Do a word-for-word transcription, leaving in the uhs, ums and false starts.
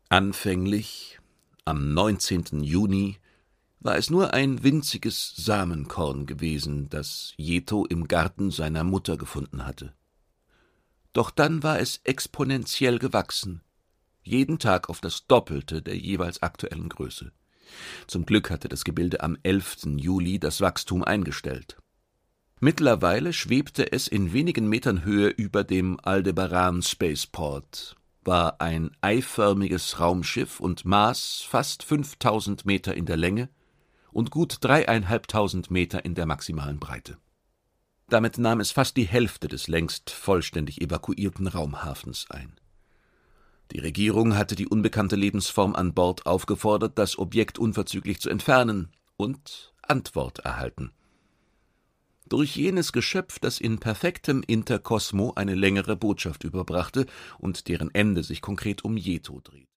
Anfänglich, am neunzehnten Juni, war es nur ein winziges Samenkorn gewesen, das Jeto im Garten seiner Mutter gefunden hatte. Doch dann war es exponentiell gewachsen, jeden Tag auf das Doppelte der jeweils aktuellen Größe. Zum Glück hatte das Gebilde am elften Juli das Wachstum eingestellt. Mittlerweile schwebte es in wenigen Metern Höhe über dem Aldebaran Spaceport, war ein eiförmiges Raumschiff und maß fast fünftausend Meter in der Länge und gut dreieinhalbtausend Meter in der maximalen Breite. Damit nahm es fast die Hälfte des längst vollständig evakuierten Raumhafens ein. Die Regierung hatte die unbekannte Lebensform an Bord aufgefordert, das Objekt unverzüglich zu entfernen, und Antwort erhalten. Durch jenes Geschöpf, das in perfektem Interkosmo eine längere Botschaft überbrachte und deren Ende sich konkret um Jeto dreht.